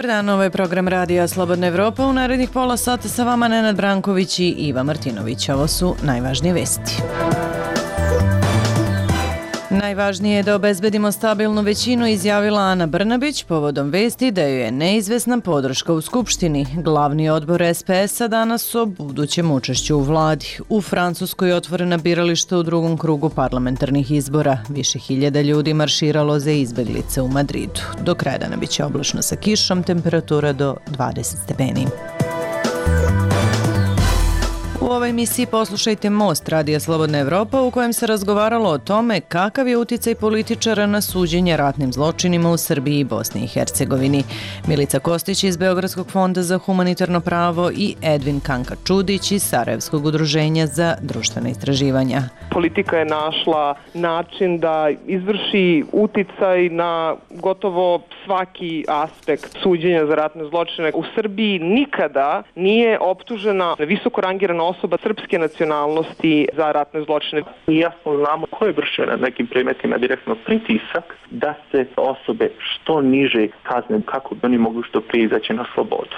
dan, ovo je program Radija Slobodna Evropa. U narednih pola sata sa vama Nenad Branković i Iva Martinović. Ovo su najvažnije vesti. Najvažnije je da obezbedimo stabilnu većinu, izjavila Ana Brnabić povodom vesti da joj je neizvesna podrška u Skupštini. Glavni odbor SPS-a danas o budućem učešću u vladi. U Francuskoj je otvorena birališta u drugom krugu parlamentarnih izbora. Više hiljada ljudi marširalo za izbeglice u Madridu. Do kraja dana biće oblačno sa kišom, temperatura do 20 stepeni. U ovoj emisiji poslušajte Most Radija Slobodna Evropa u kojem se razgovaralo o tome kakav je uticaj političara na suđenje ratnim zločinima u Srbiji i Bosni i Hercegovini. Milica Kostić iz Beogradskog fonda za humanitarno pravo i Edvin Kanka-Čudić iz Sarajevskog udruženja za društvena istraživanja. Politika je našla način da izvrši uticaj na gotovo svaki aspekt suđenja za ratne zločine. U Srbiji nikada nije optužena visoko rangirana osoba srpske nacionalnosti za ratne zločine. I jasno znamo ko je vršio na nekim predmetima direktno pritisak da se osobe što niže kazne kako bi oni mogli što prije izaći na slobodu.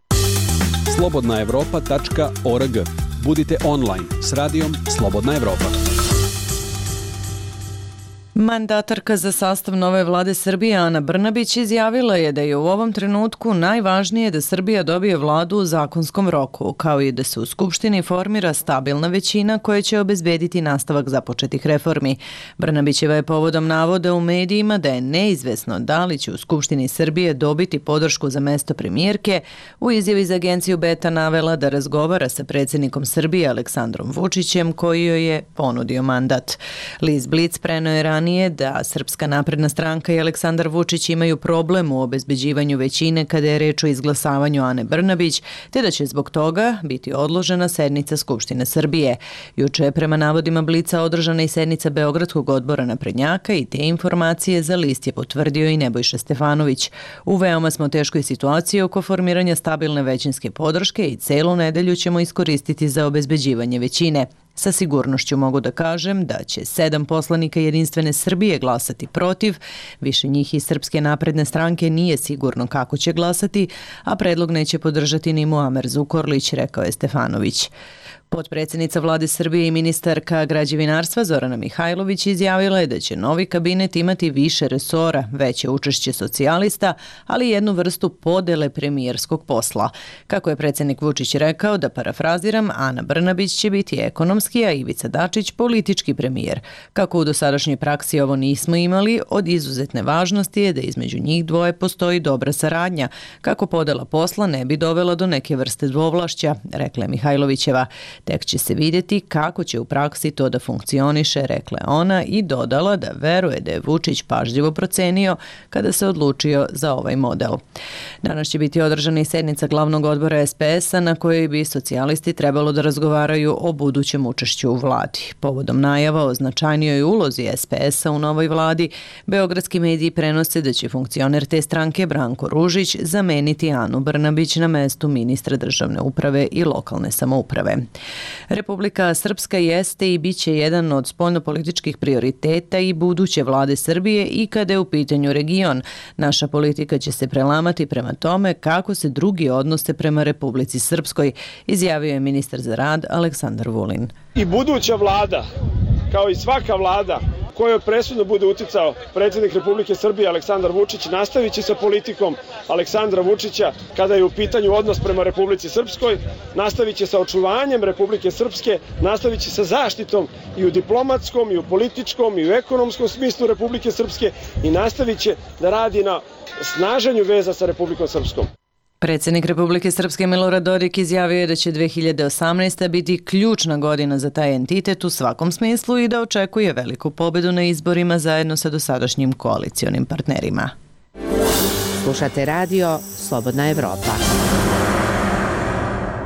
slobodnaevropa.org. Budite online s radijom Slobodna Evropa. Mandatarka za sastav nove vlade Srbije Ana Brnabić izjavila je da je u ovom trenutku najvažnije da Srbija dobije vladu u zakonskom roku, kao i da se u Skupštini formira stabilna većina koja će obezbediti nastavak započetih reformi. Brnabićeva je povodom navoda u medijima da je neizvesno da li će u Skupštini Srbije dobiti podršku za mesto premijerke, u izjavi za agenciju Beta navela da razgovara sa predsjednikom Srbije Aleksandrom Vučićem koji joj je ponudio mandat. List Blic preneo je ranije da Srpska napredna stranka i Aleksandar Vučić imaju problem u obezbeđivanju većine kada je reč o izglasavanju Ane Brnabić, te da će zbog toga biti odložena sednica Skupštine Srbije. Juče je prema navodima Blica održana i sednica Beogradskog odbora naprednjaka i te informacije za List je potvrdio i Nebojša Stefanović. U veoma smo teškoj situaciji oko formiranja stabilne većinske podrške i celu nedelju ćemo iskoristiti za obezbeđivanje većine. Sa sigurnošću mogu da kažem da će 7 poslanika Jedinstvene Srbije glasati protiv, više njih iz Srpske napredne stranke nije sigurno kako će glasati, a predlog neće podržati ni Muamer Zukorlić, rekao je Stefanović. Potpredsjednica vlade Srbije i ministarka građevinarstva Zorana Mihajlović izjavila je da će novi kabinet imati više resora, veće učešće socijalista, ali jednu vrstu podele premijerskog posla. Kako je predsjednik Vučić rekao, da parafraziram, Ana Brnabić će biti ekonomski, a Ivica Dačić politički premijer. Kako u dosadašnjoj praksi ovo nismo imali, od izuzetne važnosti je da između njih dvoje postoji dobra saradnja, kako podela posla ne bi dovela do neke vrste dvovlašća, rekla je Mihajlovićeva. Tek će se vidjeti kako će u praksi to da funkcioniše, rekla je ona i dodala da veruje da je Vučić pažljivo procenio kada se odlučio za ovaj model. Danas će biti održana i sednica glavnog odbora SPS-a na kojoj bi socijalisti trebalo da razgovaraju o budućem učešću u vladi. Povodom najava o značajnijoj ulozi SPS-a u novoj vladi, beogradski mediji prenose da će funkcioner te stranke Branko Ružić zameniti Anu Brnabić na mestu ministra državne uprave i lokalne samouprave. Republika Srpska jeste i bit će jedan od spoljnopolitičkih prioriteta i buduće vlade Srbije i kada je u pitanju region. Naša politika će se prelamati prema tome kako se drugi odnose prema Republici Srpskoj, izjavio je ministar za rad Aleksandar Vulin. I buduća vlada, kao i svaka vlada kojoj presudno bude uticao predsjednik Republike Srbije Aleksandar Vučić, nastavit će sa politikom Aleksandra Vučića kada je u pitanju odnos prema Republici Srpskoj, nastavit će sa očuvanjem Republike Srpske, nastavit će sa zaštitom i u diplomatskom, i u političkom, i u ekonomskom smislu Republike Srpske i nastavit će da radi na snaženju veza sa Republikom Srpskom. Predsjednik Republike Srpske Milorad Dodik izjavio je da će 2018. biti ključna godina za taj entitet u svakom smislu i da očekuje veliku pobedu na izborima zajedno sa dosadašnjim koalicionim partnerima. Slušate radio Slobodna Evropa.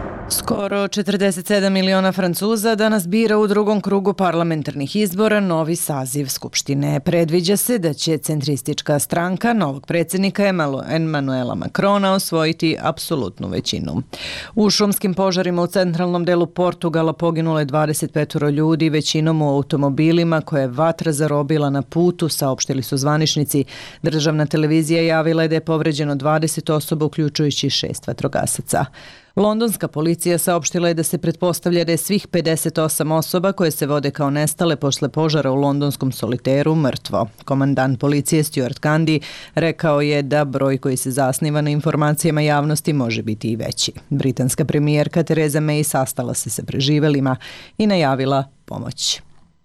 Skoro 47 miliona Francuza danas bira u drugom krugu parlamentarnih izbora novi saziv Skupštine. Predviđa se da će centristička stranka novog predsjednika Emmanuela Macrona osvojiti apsolutnu većinu. U šumskim požarima u centralnom delu Portugala poginulo je 25 ljudi, većinom u automobilima koje je vatra zarobila na putu, saopštili su zvaničnici. Državna televizija javila je da je povređeno 20 osoba, uključujući 6 vatrogasaca. Londonska policija saopštila je da se pretpostavlja da je svih 58 osoba koje se vode kao nestale posle požara u londonskom soliteru mrtvo. Komandant policije Stuart Candy rekao je da broj koji se zasniva na informacijama javnosti može biti i veći. Britanska premijerka Theresa May sastala se sa preživelima i najavila pomoć.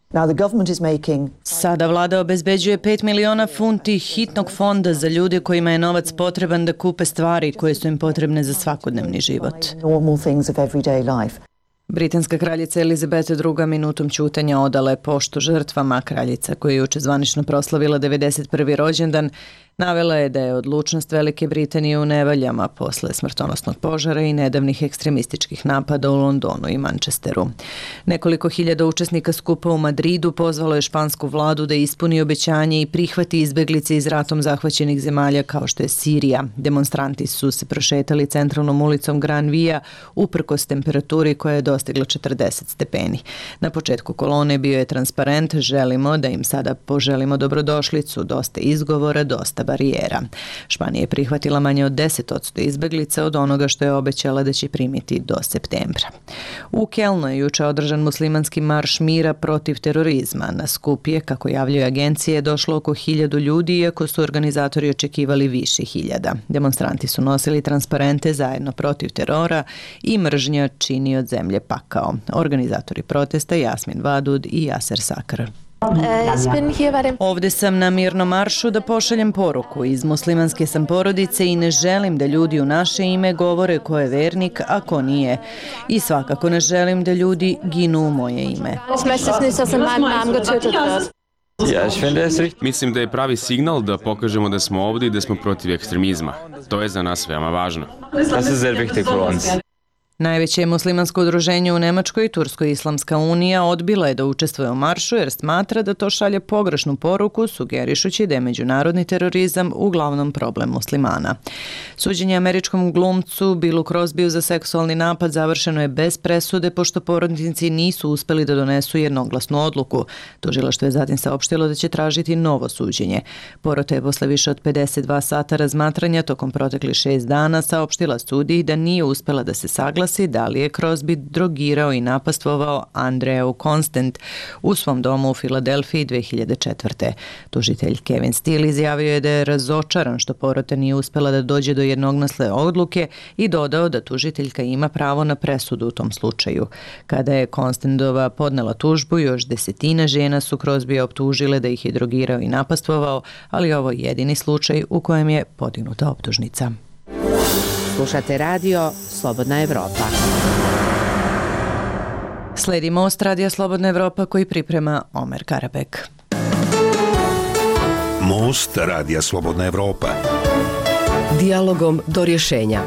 Sada vlada obezbeđuje 5 miliona funti hitnog fonda za ljude kojima je novac potreban da kupe stvari koje su im potrebne za svakodnevni život. Britanska kraljica Elizabeta II minutom ćutanja odala je poštu žrtvama. Kraljica, koja je juče zvanično proslavila 91. rođendan, navela je da je odlučnost Velike Britanije u nevaljama posle smrtonosnog požara i nedavnih ekstremističkih napada u Londonu i Manchesteru. Nekoliko hiljada učesnika skupa u Madridu pozvalo je špansku vladu da ispuni obećanje i prihvati izbeglice iz ratom zahvaćenih zemalja kao što je Sirija. Demonstranti su se prošetali centralnom ulicom Gran Via uprkos temperaturi koja je dostigla 40 stepeni. Na početku kolone bio je transparent: želimo da im sada poželimo dobrodošlicu, dosta izgovora, dosta barijera. Španija je prihvatila manje od 10% izbeglica od onoga što je obećala da će primiti do septembra. U Kelnu je juče održan muslimanski marš mira protiv terorizma. Na skup je, kako javljaju agencije, došlo oko 1000 ljudi, iako su organizatori očekivali više hiljada. Demonstranti su nosili transparente zajedno protiv terora i mržnja čini od zemlje pakao. Organizatori protesta Jasmin Vadud i Jaser Sakar. Ovde sam na mirnom maršu da pošaljem poruku. Iz muslimanske sam porodice i ne želim da ljudi u naše ime govore ko je vernik, a ko nije. I svakako ne želim da ljudi ginu u moje ime. Mislim da je pravi signal da pokažemo da smo ovdje i da smo protiv ekstremizma. To je za nas veoma važno. Najveće muslimansko udruženje u Nemačkoj, Tursko-Islamska unija, odbila je da učestvuje u maršu jer smatra da to šalje pogrešnu poruku, sugerišući da je međunarodni terorizam uglavnom problem muslimana. Suđenje američkom glumcu Billu Crosbyu za seksualni napad završeno je bez presude, pošto porotnici nisu uspeli da donesu jednoglasnu odluku. Tužilaštvo je zatim saopštilo da će tražiti novo suđenje. Porota je posle više od 52 sata razmatranja tokom proteklih 6 dana saopštila sudiji da nije uspela da se saglasi da li je Crosby drogirao i napastvovao Andreju Constant u svom domu u Filadelfiji 2004. Tužitelj Kevin Steele izjavio je da je razočaran što porota nije uspela da dođe do jednoglasne odluke i dodao da tužiteljka ima pravo na presudu u tom slučaju. Kada je Constantova podnela tužbu, još desetina žena su Crosbya optužile da ih je drogirao i napastvovao, ali ovo je jedini slučaj u kojem je podignuta optužnica. Slušate radio Slobodna Evropa. Sledi Most radija Slobodna Evropa koji priprema Omer Karabek. Most radija Slobodna Evropa. Dijalogom do rješenja.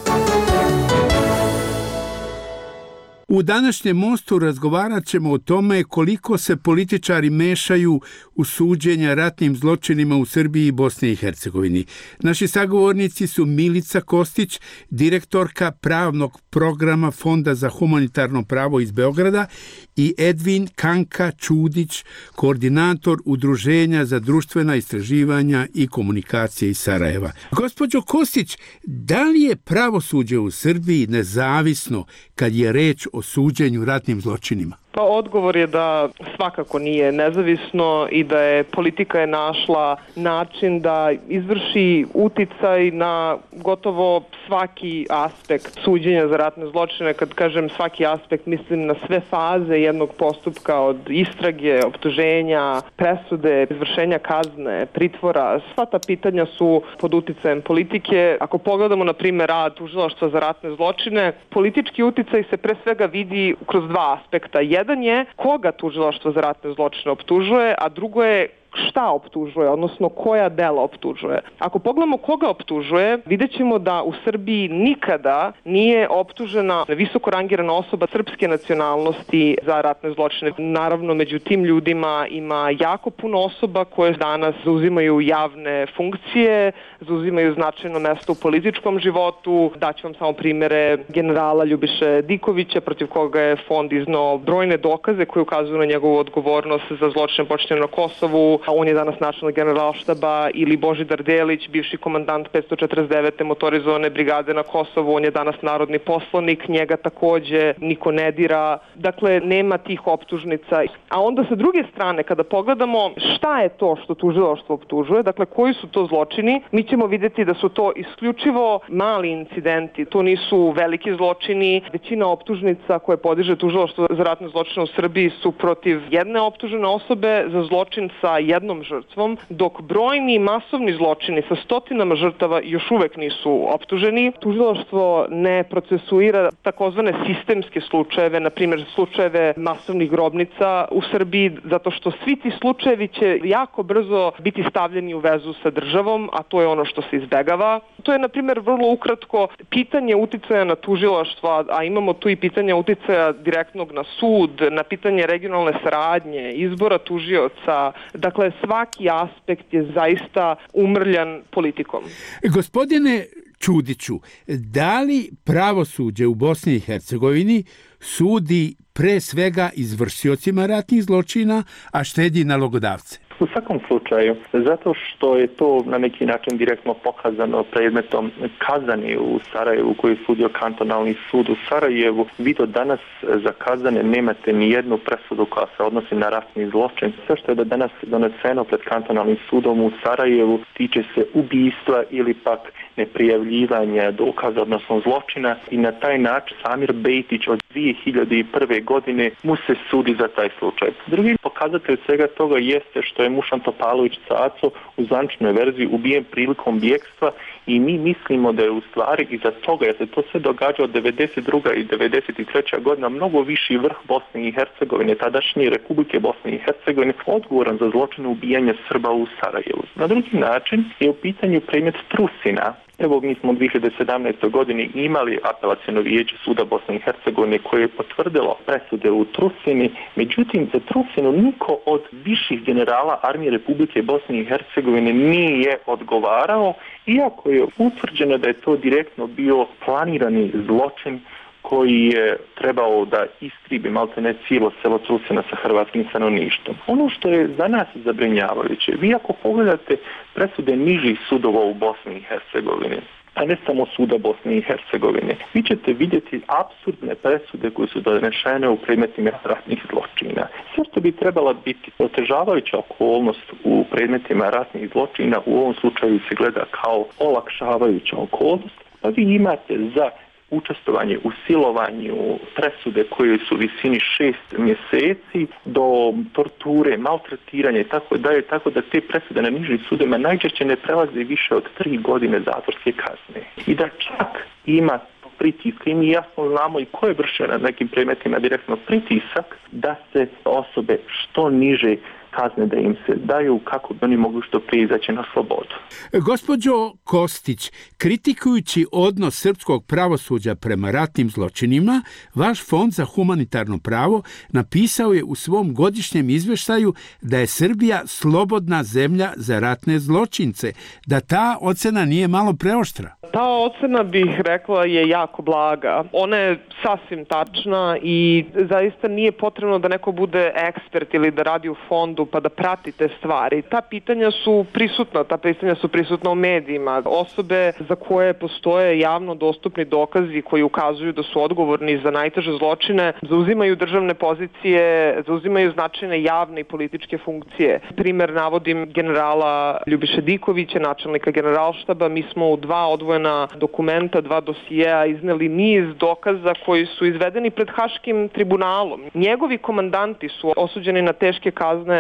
U današnjem Mostu razgovarat ćemo o tome koliko se političari mešaju u suđenja ratnim zločinima u Srbiji i Bosni i Hercegovini. Naši sagovornici su Milica Kostić, direktorka pravnog programa Fonda za humanitarno pravo iz Beograda, i Edvin Kanka Čudić, koordinator Udruženja za društvena istraživanja i komunikacije iz Sarajeva. Gospođo Kostić, da li je pravosuđe u Srbiji nezavisno kad je reč o suđenju ratnim zločinima? Pa odgovor je da svakako nije nezavisno i da je politika našla način da izvrši uticaj na gotovo svaki aspekt suđenja za ratne zločine. Kad kažem svaki aspekt, mislim na sve faze jednog postupka, od istrage, optuženja, presude, izvršenja kazne, pritvora. Sva ta pitanja su pod uticajem politike. Ako pogledamo, na primjer, rad tužilaštva za ratne zločine, politički uticaj se pre svega vidi kroz dva aspekta. Jedan je koga tužilaštvo za ratne zločine optužuje, a drugo je šta optužuje, odnosno koja dela optužuje. Ako pogledamo koga optužuje, vidjet ćemo da u Srbiji nikada nije optužena visoko rangirana osoba srpske nacionalnosti za ratne zločine. Naravno, među tim ljudima ima jako puno osoba koje danas zauzimaju javne funkcije, zauzimaju značajno mesto u političkom životu. Daću vam samo primere generala Ljubiše Dikovića, protiv koga je fond iznao brojne dokaze koje ukazuju na njegovu odgovornost za zločine počinjene na Kosovu. On je danas načelnik Generalštaba, ili Božidar Delić, bivši komandant 549. motorizovane brigade na Kosovu. On je danas narodni poslanik, njega takođe niko ne dira. Dakle, nema tih optužnica. A onda sa druge strane, kada pogledamo šta je to što tužilaštvo optužuje, dakle koji su to zločini, mi ćemo vidjeti da su to isključivo mali incidenti. To nisu veliki zločini. Većina optužnica koje podiže tužilaštvo za ratne zločine u Srbiji su protiv jedne optužene osobe za zločin sa jednom žrtvom, dok brojni masovni zločini sa stotinama žrtava još uvek nisu optuženi. Tužilaštvo ne procesuira takozvane sistemske slučajeve, na primjer slučajeve masovnih grobnica u Srbiji, zato što svi ti slučajevi će jako brzo biti stavljeni u vezu sa državom, a to je ono što se izbegava. To je, na primjer, vrlo ukratko pitanje uticaja na tužilaštvo, a imamo tu i pitanje uticaja direktnog na sud, na pitanje regionalne saradnje, izbora tužioca. Dakle, svaki aspekt je zaista umrljan politikom. Gospodine Čudiću, da li pravosuđe u Bosni i Hercegovini sudi pre svega izvršiocima ratnih zločina, a štedi nalogodavce? U svakom slučaju, zato što je to na neki način direktno pokazano predmetom Kazani u Sarajevu, koji je sudio kantonalni sud u Sarajevu, vi do danas za Kazane nemate ni jednu presudu koja se odnosi na ratni zločin. Sve što je do danas doneseno pred kantonalnim sudom u Sarajevu tiče se ubijstva ili pak neprijavljivanja dokaza, odnosno zločina, i na taj način Samir Bejtić od 2001. godine mu se sudi za taj slučaj. Drugi pokazatelj svega toga jeste što je Mušan Topalović Caco u zvaničnoj verziji ubijen prilikom bjekstva, i mi mislimo da je u stvari iza toga, jer se to sve događa od 92. i 93. godina, mnogo viši vrh Bosne i Hercegovine, tadašnje Republike Bosne i Hercegovine, odgovoran za zločine ubijanja Srba u Sarajevu. Na drugi način je u pitanju predmet Trusina. Evo, mi smo u 2017. godini imali apelaciono vijeće suda Bosne i Hercegovine koje je potvrdilo presude u Trusini. Međutim, za Trusinu niko od viših generala armije Republike Bosne i Hercegovine nije odgovarao, iako je utvrđeno da je to direktno bio planirani zločin koji je trebao da istribi maltene cijelo selo Trusina sa hrvatskim stanovništvom. Ono što je za nas zabrinjavajuće, vi ako pogledate presude nižih sudova u Bosni i Hercegovini, a ne samo suda Bosne i Hercegovine, vi ćete vidjeti apsurdne presude koje su donešene u predmetima ratnih zločina. Sve što bi trebala biti otežavajuća okolnost u predmetima ratnih zločina, u ovom slučaju se gleda kao olakšavajuća okolnost, pa vi imate za učestvovanje u silovanju presude koje su u visini 6 mjeseci do torture, maltretiranja i tako da te presude na nižim sudovima najčešće ne prelaze više od 3 godine zatvorske kazne. I da čak ima pritiska, i mi jasno znamo i ko je vršio na nekim predmetima direktno pritisak, da se osobe što niže kazne da im se daju kako bi oni mogli što prije izaći na slobodu. Gospođo Kostić, kritikujući odnos srpskog pravosuđa prema ratnim zločinima, vaš Fond za humanitarno pravo napisao je u svom godišnjem izveštaju da je Srbija slobodna zemlja za ratne zločince, da ta ocena nije malo preoštra. Ta ocena, bih rekla, je jako blaga. Ona je sasvim tačna i zaista nije potrebno da neko bude ekspert ili da radi u fondu pa da prati te stvari. Ta pitanja su prisutna u medijima. Osobe za koje postoje javno dostupni dokazi koji ukazuju da su odgovorni za najteže zločine, zauzimaju državne pozicije, zauzimaju značajne javne i političke funkcije. Primer navodim generala Ljubiše Dikovića, načelnika Generalštaba. Mi smo u 2 odvojena dokumenta, 2 dosijeja izneli niz dokaza koji su izvedeni pred Haškim tribunalom. Njegovi komandanti su osuđeni na teške kazne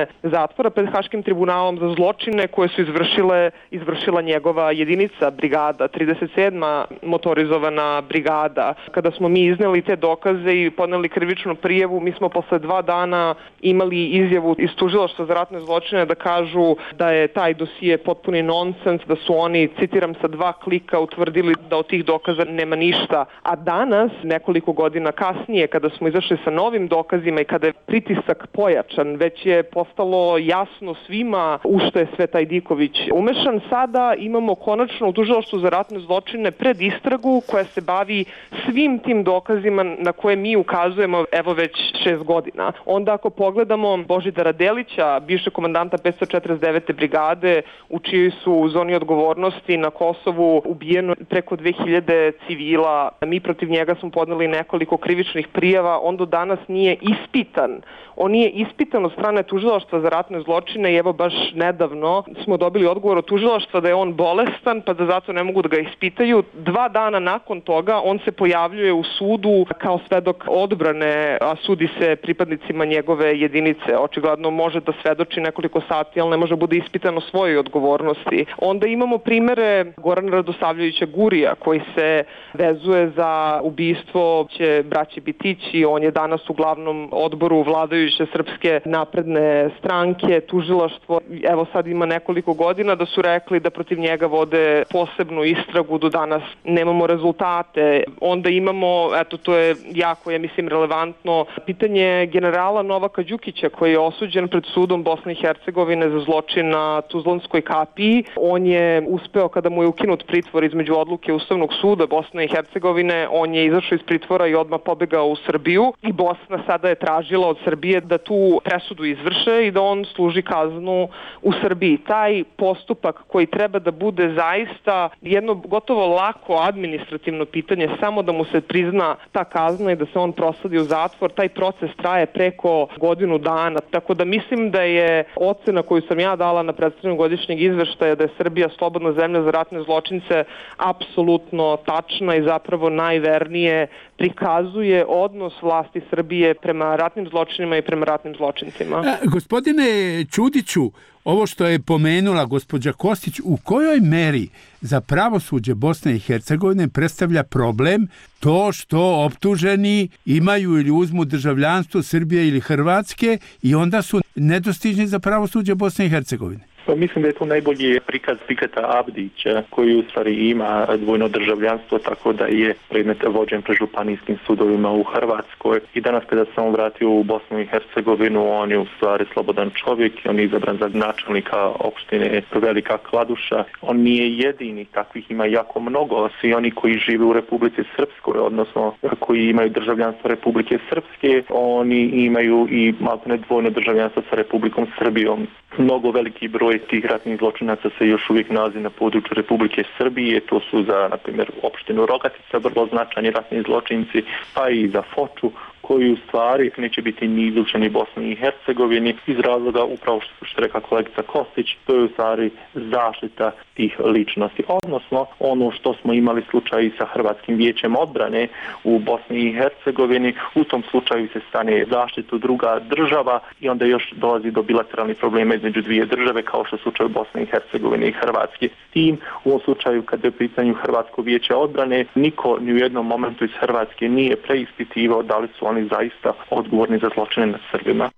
zatvora pred Haškim tribunalom za zločine koje su izvršila njegova jedinica, brigada, 37. motorizovana brigada. Kada smo mi izneli te dokaze i podneli krivičnu prijavu, mi smo posle 2 dana imali izjavu iz tužilaštva za ratne zločine da kažu da je taj dosije potpuni nonsens, da su oni, citiram, sa 2 klika utvrdili da od tih dokaza nema ništa. A danas, nekoliko godina kasnije, kada smo izašli sa novim dokazima i kada je pritisak pojačan, već je postalo jasno svima u što je sve taj Diković umešan. Sada imamo konačno u tužilaštvu za ratne zločine pred istragu koja se bavi svim tim dokazima na koje mi ukazujemo evo već 6 godina. Onda ako pogledamo Božidara Delića, bivšeg komandanta 549. brigade, u čijoj su u zoni odgovornosti na Kosovu ubijeno preko 2000 civila, mi protiv njega smo podneli nekoliko krivičnih prijava, on do danas nije ispitan. On nije ispitan od strane tužilaštva za ratne zločine i evo baš nedavno smo dobili odgovor od tužilaštva da je on bolestan pa da zato ne mogu da ga ispitaju. 2 dana nakon toga on se pojavljuje u sudu kao svedok odbrane, a sudi se pripadnicima njegove jedinice. Očigledno može da svedoči nekoliko sati, ali ne može bude ispitan o svojoj odgovornosti. Onda imamo primere Gorana Radosavljevića Gurija koji se vezuje za ubistvo braće Bitići. On je danas u glavnom odboru vladajuće Srpske napredne stranke. Tužilaštvo, evo sad ima nekoliko godina da su rekli da protiv njega vode posebnu istragu, do danas nemamo rezultate. Onda imamo, eto to je jako, ja mislim, relevantno, pitanje generala Novaka Đukića koji je osuđen pred sudom Bosne i Hercegovine za zločin na Tuzlanskoj kapiji. On je uspeo, kada mu je ukinut pritvor između odluke Ustavnog suda Bosne i Hercegovine, on je izašao iz pritvora i odmah pobegao u Srbiju i Bosna sada je tražila od Srbije da tu presudu izvrše i da on služi kaznu u Srbiji. Taj postupak koji treba da bude zaista jedno gotovo lako administrativno pitanje, samo da mu se prizna ta kazna i da se on prosledi u zatvor, taj proces traje preko godinu dana. Tako da mislim da je ocena koju sam ja dala na predstavljanju godišnjeg izveštaja da je Srbija slobodna zemlja za ratne zločince apsolutno tačna i zapravo najvernije prikazuje odnos vlasti Srbije prema ratnim zločinima i prema ratnim zločincima. Gospodine Čudiću, ovo što je pomenula gospođa Kostić, u kojoj meri za pravosuđe Bosne i Hercegovine predstavlja problem to što optuženi imaju ili uzmu državljanstvo Srbije ili Hrvatske i onda su nedostižni za pravosuđe Bosne i Hercegovine? Mislim da je tu najbolji prikaz Fiketa Abdića koji u stvari ima dvojno državljanstvo, tako da je predmet vođen pred županijskim sudovima u Hrvatskoj i danas kada se on vratio u Bosnu i Hercegovinu, on je u stvari slobodan čovjek i on je izabran za načelnika opštine Velika Kladuša. On nije jedini, takvih ima jako mnogo, svi oni koji žive u Republici Srpskoj, odnosno koji imaju državljanstvo Republike Srpske, oni imaju i maltene dvojno državljanstvo sa Republikom Srbijom. Mnogo veliki broj tih ratnih zločinaca se još uvijek nalazi na području Republike Srbije, to su za, na primjer, opštinu Rogatica vrlo značajni ratni zločinci, pa i za Foču, koji u stvari neće biti ni izručeni Bosni i Hercegovini iz razloga upravo što rekla kolegica Kostić, to je u stvari zaštita tih ličnosti. Odnosno, ono što smo imali slučaj i sa Hrvatskim vijećem odbrane u Bosni i Hercegovini, u tom slučaju se stane zaštitu druga država i onda još dolazi do bilateralnih problema između dvije države, kao što je slučaj Bosne i Hercegovine i Hrvatske. S tim, u ovom slučaju, kada je u pitanju Hrvatsko vijeće odbrane, niko ni u jednom momentu iz Hrvatske nije preispitivao da li su oni zaista odgovorni za zločine nad Srbima.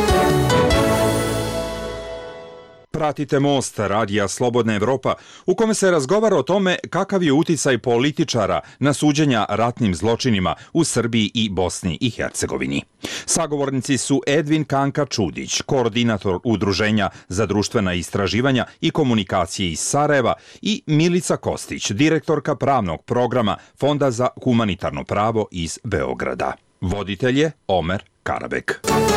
Pratite Most, radija Slobodna Evropa, u kome se razgovara o tome kakav je uticaj političara na suđenja ratnim zločinima u Srbiji i Bosni i Hercegovini. Sagovornici su Edvin Kanka Čudić, koordinator Udruženja za društvena istraživanja i komunikacije iz Sarajeva, i Milica Kostić, direktorka pravnog programa Fonda za humanitarno pravo iz Beograda. Voditelj je Omer Karabek.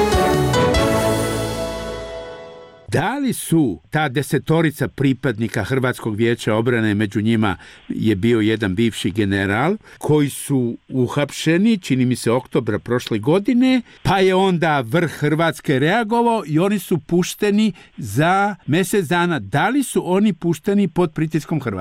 Da li su ta 10 pripadnika Hrvatskog vijeća odbrane, među njima je bio jedan bivši general, koji su uhapšeni, čini mi se oktobra prošle godine, pa je onda vrh Hrvatske reagovao i oni su pušteni za mjesec dana. Da li su oni pušteni pod pritiskom Hrvatske?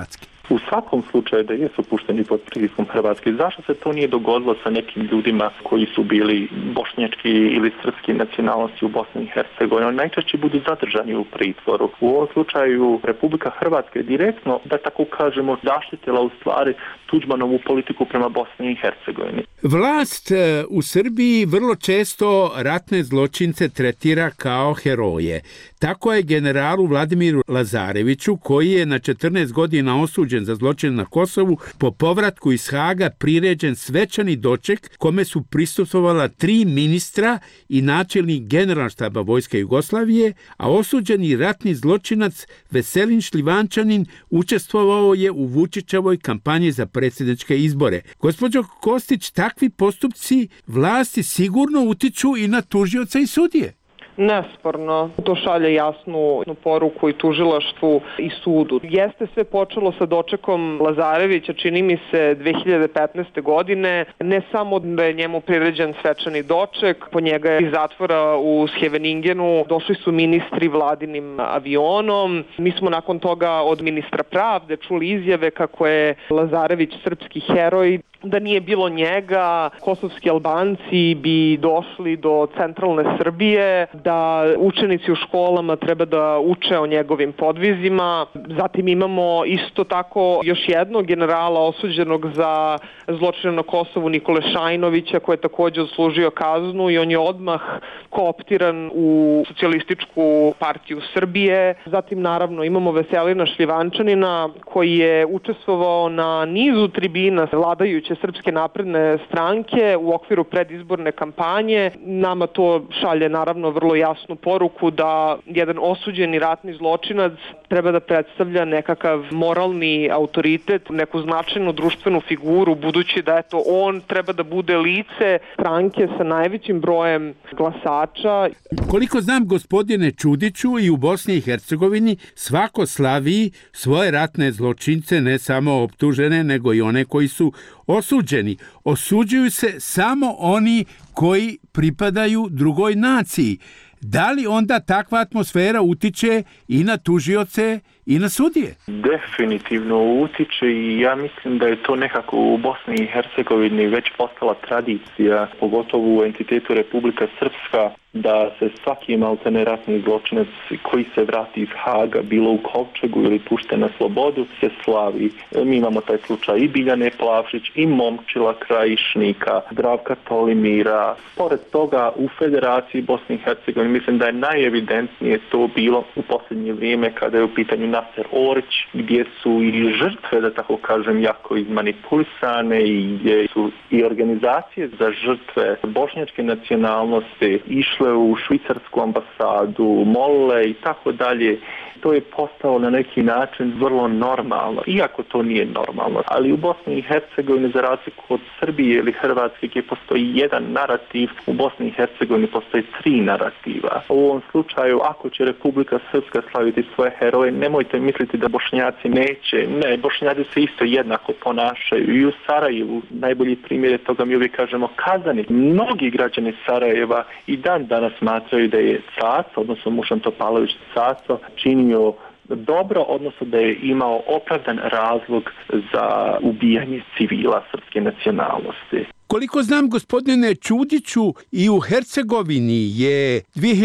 U svakom slučaju da jesu pušteni pod pritiskom Hrvatske. Zašto se to nije dogodilo sa nekim ljudima koji su bili bošnjački ili srpski nacionalnosti u Bosni i Hercegovini? Oni najčešće budu zadržani u pritvoru. U ovom slučaju Republika Hrvatska je direktno, da tako kažemo, zaštitila u stvari Tuđmanovu politiku prema Bosni i Hercegovini. Vlast u Srbiji vrlo često ratne zločince tretira kao heroje. Tako je generalu Vladimiru Lazareviću, koji je na 14 godina osuđen za zločin na Kosovu, po povratku iz Haga priređen svečani doček kome su prisustvovala 3 ministra i načelnik Generalštaba Vojske Jugoslavije, a osuđeni ratni zločinac Veselin Šljivančanin učestvovao je u Vučićevoj kampanji za predsjedničke izbore. Gospođo Kostić, takvi postupci vlasti sigurno utiču i na tužioce i sudije. Nesporno, to šalje jasnu poruku i tužilaštvu i sudu. Jeste sve počelo sa dočekom Lazarevića, čini mi se 2015. godine, ne samo da je njemu priređen svečani doček, po njega je iz zatvora u Scheveningenu došli su ministri vladinim avionom. Mi smo nakon toga od ministra pravde čuli izjave kako je Lazarević srpski heroj. Da nije bilo njega, kosovski Albanci bi došli do centralne Srbije, da učenici u školama treba da uče o njegovim podvizima. Zatim imamo isto tako još jednog generala osuđenog za zločine na Kosovu, Nikole Šajnovića, koji je također odslužio kaznu i on je odmah kooptiran u Socijalističku partiju Srbije. Zatim naravno imamo Veselina Šljivančanina koji je učestvovao na nizu tribina vladajuće Srpske napredne stranke u okviru predizborne kampanje. Nama to šalje naravno vrlo jasnu poruku da jedan osuđeni ratni zločinac treba da predstavlja nekakav moralni autoritet, neku značajnu društvenu figuru, budući da eto on treba da bude lice stranke sa najvećim brojem glasača. Koliko znam, gospodine Čudiću, i u Bosni i Hercegovini svako slavi svoje ratne zločince, ne samo optužene, nego i one koji su osuđeni. Osuđuju se samo oni koji pripadaju drugoj naciji. Da li onda takva atmosfera utiče i na tužioce i na sudije? Definitivno utiče i ja mislim da je to nekako u Bosni i Hercegovini već postala tradicija, pogotovo u entitetu Republika Srpska, da se svaki maltene ratni zločinac koji se vrati iz Haga, bilo u kovčegu ili pušten na slobodu, se slavi. Mi imamo taj slučaj i Biljane Plavšić, i Momčila Krajišnika, Zdravka Tolimira. Pored toga, u Federaciji Bosne i Hercegovine mislim da je najevidentnije to bilo u posljednje vrijeme kada je u pitanju Naser Orić, gdje su i žrtve, da tako kažem, jako izmanipulisane i gdje su i organizacije za žrtve bošnjačke nacionalnosti išle u švicarsku ambasadu, molile i tako dalje. To je postalo na neki način vrlo normalno, iako to nije normalno. Ali u Bosni i Hercegovini, za razliku od Srbije ili Hrvatske, gdje postoji jedan narativ, u Bosni i Hercegovini postoji 3 narativa. U ovom slučaju, ako će Republika Srpska slaviti svoje heroje, nemojte misliti da Bošnjaci neće. Ne, Bošnjaci se isto jednako ponašaju. I u Sarajevu, najbolji primjer je toga, mi uvijek kažemo, Kazani. Mnogi građani Sarajeva i dan danas smatraju da je Caco, odnosno Mušan Topalović Caco, činio dobro, odnosno da je imao opravdan razlog za ubijanje civila srpske nacionalnosti. Koliko znam, gospodine Čudiću, i u Hercegovini je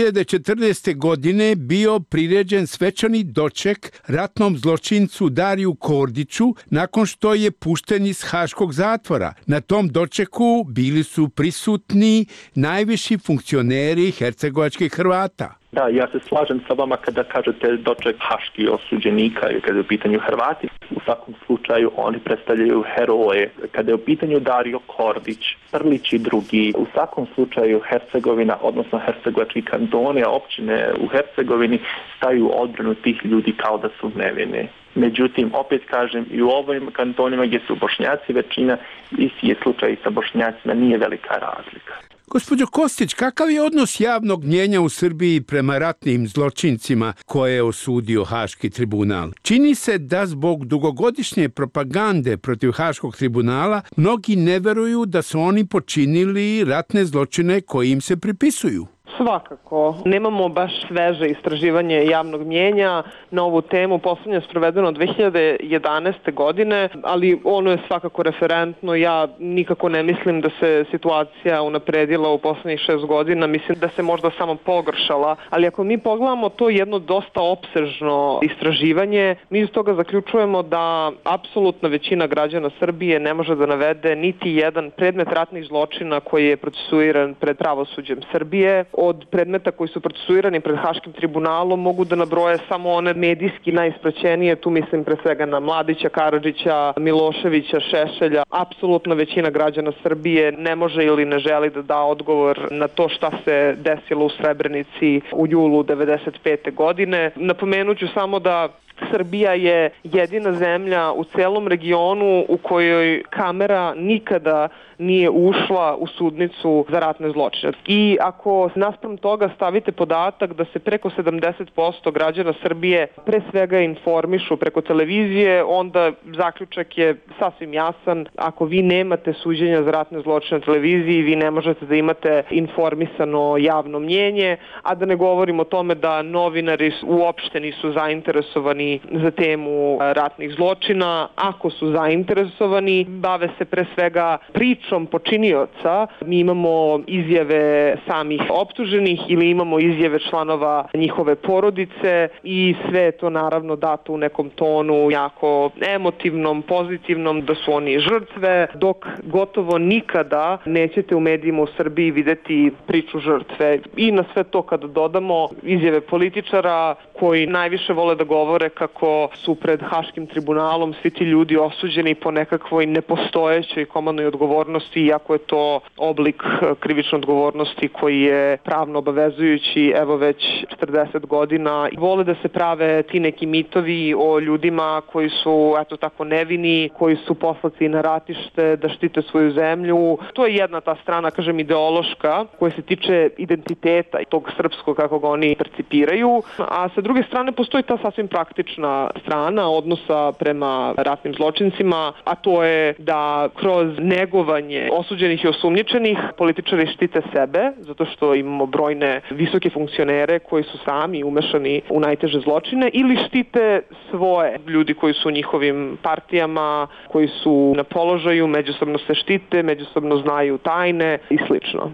2014. godine bio priređen svečani doček ratnom zločincu Dariju Kordiću nakon što je pušten iz haškog zatvora. Na tom dočeku bili su prisutni najviši funkcioneri hercegovačkih Hrvata. Da, ja se slažem sa vama kada kažete doček haških osuđenika i kada je u pitanju Hrvati. U svakom slučaju oni predstavljaju heroje. Kada je u pitanju Dario Kordić, Prlić i drugi, u svakom slučaju Hercegovina, odnosno hercegovački kantoni, općine u Hercegovini staju u odbranu tih ljudi kao da su nevine. Međutim, opet kažem, i u ovim kantonima gdje su Bošnjaci većina, isti je slučaj i sa Bošnjacima, nije velika razlika. Gospođo Kostić, kakav je odnos javnog mnjenja u Srbiji prema ratnim zločincima koje je osudio Haški tribunal? Čini se da zbog dugogodišnje propagande protiv Haškog tribunala mnogi ne veruju da su oni počinili ratne zločine koji im se pripisuju. Svakako. Nemamo baš sveže istraživanje javnog mnjenja na ovu temu. Poslednje je sprovedeno 2011. godine, ali ono je svakako referentno. Ja nikako ne mislim da se situacija unapredila u poslednjih 6 godina. Mislim da se možda samo pogoršala. Ali ako mi pogledamo to jedno dosta opsežno istraživanje, mi iz toga zaključujemo da apsolutna većina građana Srbije ne može da navede niti jedan predmet ratnih zločina koji je procesuiran pred pravosuđem Srbije. Od predmeta koji su procesuirani pred Haškim tribunalom mogu da nabroje samo one medijski najispraćenije, tu mislim pre svega na Mladića, Karadžića, Miloševića, Šešelja. Apsolutna većina građana Srbije ne može ili ne želi da da odgovor na to šta se desilo u Srebrenici u julu 1995. godine. Napomenuću samo da Srbija je jedina zemlja u celom regionu u kojoj kamera nikada nije ušla u sudnicu za ratne zločine. I ako naspram toga stavite podatak da se preko 70% građana Srbije pre svega informišu preko televizije, onda zaključak je sasvim jasan. Ako vi nemate suđenja za ratne zločine na televiziji, vi ne možete da imate informisano javno mnjenje, a da ne govorim o tome da novinari uopšte nisu zainteresovani za temu ratnih zločina. Ako su zainteresovani, bave se pre svega pričom počinioca. Mi imamo izjave samih optuženih ili imamo izjave članova njihove porodice i sve je to naravno dato u nekom tonu jako emotivnom, pozitivnom, da su oni žrtve, dok gotovo nikada nećete u medijima u Srbiji videti priču žrtve. I na sve to kada dodamo izjave političara koji najviše vole da govore kako su pred Haškim tribunalom svi ti ljudi osuđeni po nekakvoj nepostojećoj komandnoj odgovornosti, iako je to oblik krivične odgovornosti koji je pravno obavezujući evo već 40 godina. Vole da se prave ti neki mitovi o ljudima koji su eto tako nevini, koji su poslati na ratište da štite svoju zemlju. To je jedna ta strana, kažem, ideološka, koja se tiče identiteta i tog srpskog kako ga oni percipiraju, a sa druge strane postoji ta sasvim praktična strana odnosa prema ratnim zločincima, a to je da kroz negovanje osuđenih i osumnjičenih političari štite sebe, zato što imamo brojne visoke funkcionere koji su sami umešani u najteže zločine, ili štite svoje ljudi koji su u njihovim partijama, koji su na položaju, međusobno se štite, međusobno znaju tajne i slično.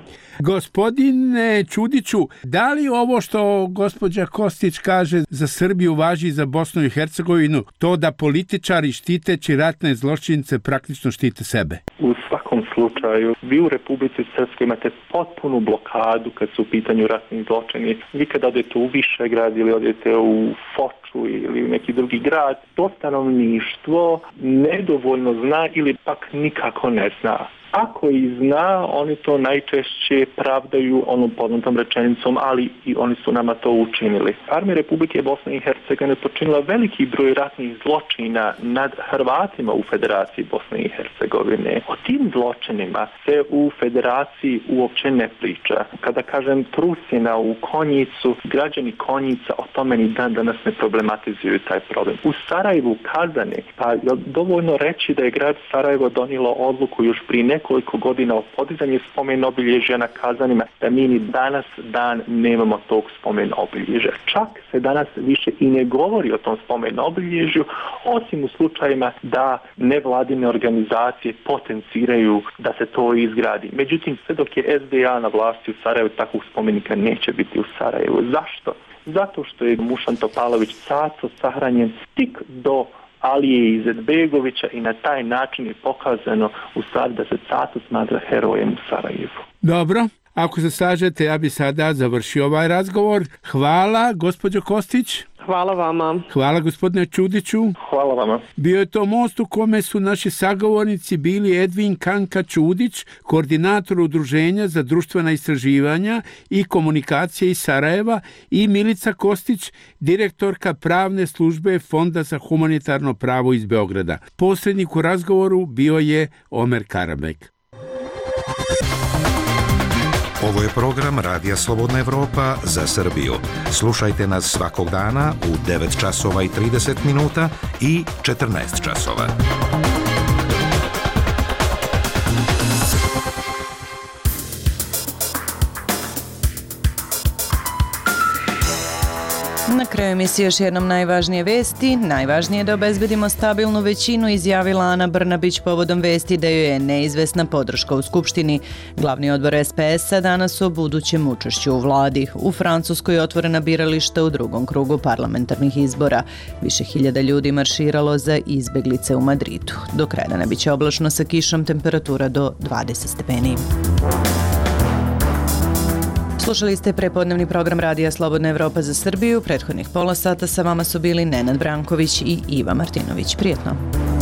Gospodine Ćudiću, da li ovo što gospođa Kostić kaže za Srbiju važi za Bosnu i Hercegovinu, to da političari štiteći ratne zločince praktično štite sebe? U svakom slučaju, vi u Republici Srpskoj imate potpunu blokadu kad su u pitanju ratnih zločini. Vi kad odete u Višegrad ili odete u Foču ili u neki drugi grad, to stanovništvo nedovoljno zna ili pak nikako ne zna. Ako i zna, oni to najčešće pravdaju onom poznatom rečenicom, ali i oni su nama to učinili. Armija Republike Bosne i Hercegovine počinila veliki broj ratnih zločina nad Hrvatima u Federaciji Bosne i Hercegovine. O tim zločinima se u Federaciji uopće ne priča. Kada kažem Trusina u Konjicu, građani Konjica o tome ni dan danas ne problematizuju taj problem. U Sarajevu, Kazane, pa je dovoljno reći da je grad Sarajevo donijelo odluku još prije nekoliko godina o podizanju spomen obilježja na Kazanima, da mi ni danas dan nemamo tog spomen obilježja. Čak se danas više i ne govori o tom spomen obilježju, osim u slučajima da nevladine organizacije potenciraju da se to izgradi. Međutim, sve dok je SDA na vlasti u Sarajevu, takvog spomenika neće biti u Sarajevu. Zašto? Zato što je Mušan Topalović Caco sahranjen tik do Alije Izetbegovića i na taj način je pokazano u stvari da se Caco smatra herojem u Sarajevu. Dobro, ako se slažete, ja bi sada završio ovaj razgovor. Hvala, gospođo Kostić. Hvala vama. Hvala, gospodine Ćudiću. Hvala vama. Bio je to most u kome su naši sagovornici bili Edvin Kanka Ćudić, koordinator Udruženja za društvena istraživanja i komunikacije iz Sarajeva, i Milica Kostić, direktorka pravne službe Fonda za humanitarno pravo iz Beograda. Posrednik u razgovoru bio je Omer Karabek. Ovo je program Radija Slobodna Evropa za Srbiju. Slušajte nas svakog dana u 9 časova i 30 minuta i 14 časova. kraju emisije još jednom najvažnije vesti. Najvažnije je da obezbedimo stabilnu većinu, izjavila Ana Brnabić povodom vesti da joj je neizvesna podrška u Skupštini. Glavni odbor SPS-a danas o budućem učešću u vladi. U Francuskoj je otvorena birališta u drugom krugu parlamentarnih izbora. Više hiljada ljudi marširalo za izbeglice u Madridu. Do kraja dana biće oblačno sa kišom, temperatura do 20 stepeni. Slušali ste prepodnevni program Radija Slobodna Evropa za Srbiju. Prethodnih pola sata sa vama su bili Nenad Branković i Iva Martinović. Prijetno.